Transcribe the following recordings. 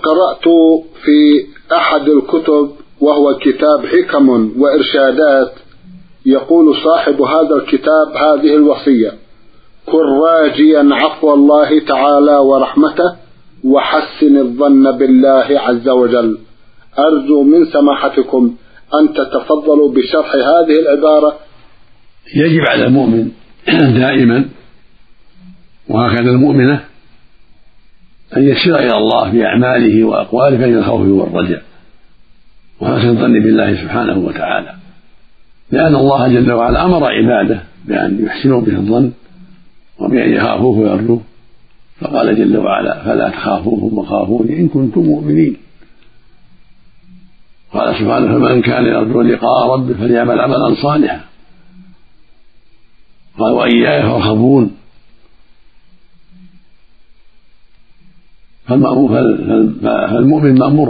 قرأت في أحد الكتب وهو كتاب حكم وإرشادات، يقول صاحب هذا الكتاب هذه الوصية: كن راجيا عفو الله تعالى ورحمته وحسن الظن بالله عز وجل. أرجو من سماحتكم أن تتفضلوا بشرح هذه العبارة. يجب على المؤمن دائما وهكذا المؤمنة أن يسير إلى الله في أعماله وأقواله بين الخوف والرجاء وحسن الظن بالله سبحانه وتعالى، لأن الله جل وعلا أمر عباده بأن يحسنوا به الظن وبأن يخافوه ويرجوه، فقال جل وعلا: فلا تخافوهم وخافوني إن كنتم مؤمنين. قال سبحانه: فمن كان يرجو لقاء ربه فليعمل عملا صالحا. قال: وإياي فارهبون. فالمؤمن مأمور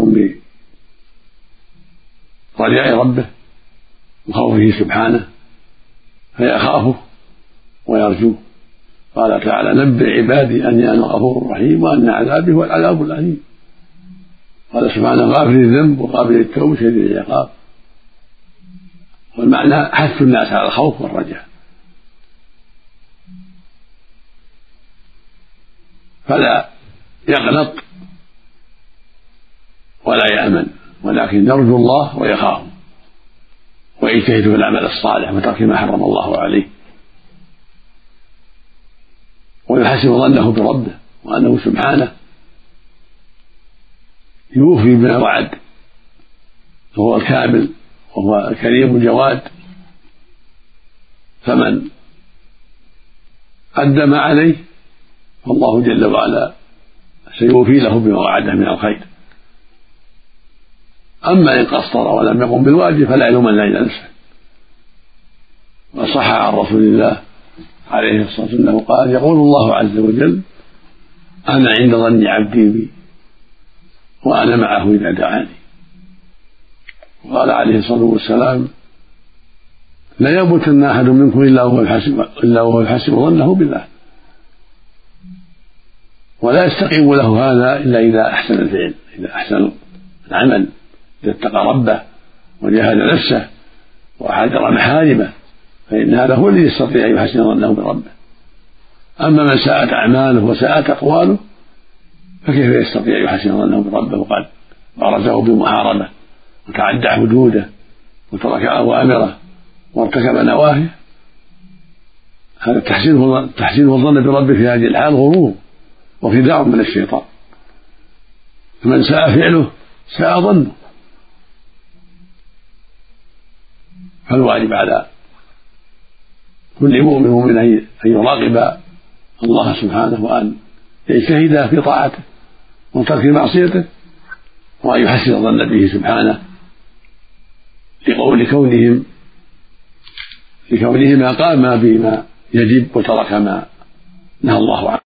برجاء ربه وخوفه سبحانه فيخافه ويرجوه. قال تعالى: نبئ عبادي أني أنا الغفور الرحيم وأن عذابي هو العذاب الأليم. قال سبحانه: غافر الذنب وقابل التوب شديد العقاب. والمعنى حث الناس على الخوف والرجاء، فلا يغلط ولا يأمن، ولكن يرجو الله ويخاف ويجتهد في العمل الصالح وترك ما حرم الله عليه، ويحسن ظنه بربه وأنه سبحانه يوفي بما وعد، فهو الكامل وهو الكريم الجواد، فمن أدى ما عليه فالله جل وعلا سيوفي له بما وعده من الخير. أما إن قصر ولم يقم بالواجب فلا يلومن إلا نفسه. وصح عن رسول الله عليه الصلاة والسلام قال: يقول الله عز وجل: أنا عند ظن عبدي بي وأنا معه إذا دعاني. وقال عليه الصلاة والسلام: لا يموتن أحد منكم إلا وهو يحسب ظنه بالله، ولا يستقيم له هذا إلا إذا أحسن الفعل، إذا أحسن العمل، إذا اتقى ربه وجاهد نفسه وحذر محارمه، فإن هذا هو الذي يستطيع أن يحسن ظنه بربه. أما من ساءت أعماله وساءت أقواله فكيف يستطيع أن يحسن ظنه بربه وقد بارزه بالمحاربة وتعدى حدوده وترك أوامره وارتكب نواهيه؟ هذا تحسين الظن بربه في هذه الحال غرور وخداع من الشيطان. فمن ساء فعله ساء ظنه. فالواجب على كل مؤمن أن يراقب الله سبحانه وأن يجتهد في طاعته وترك معصيته، وأن يحسن الظن به سبحانه لكونهما قام بما يجب وترك ما نهى الله عنه.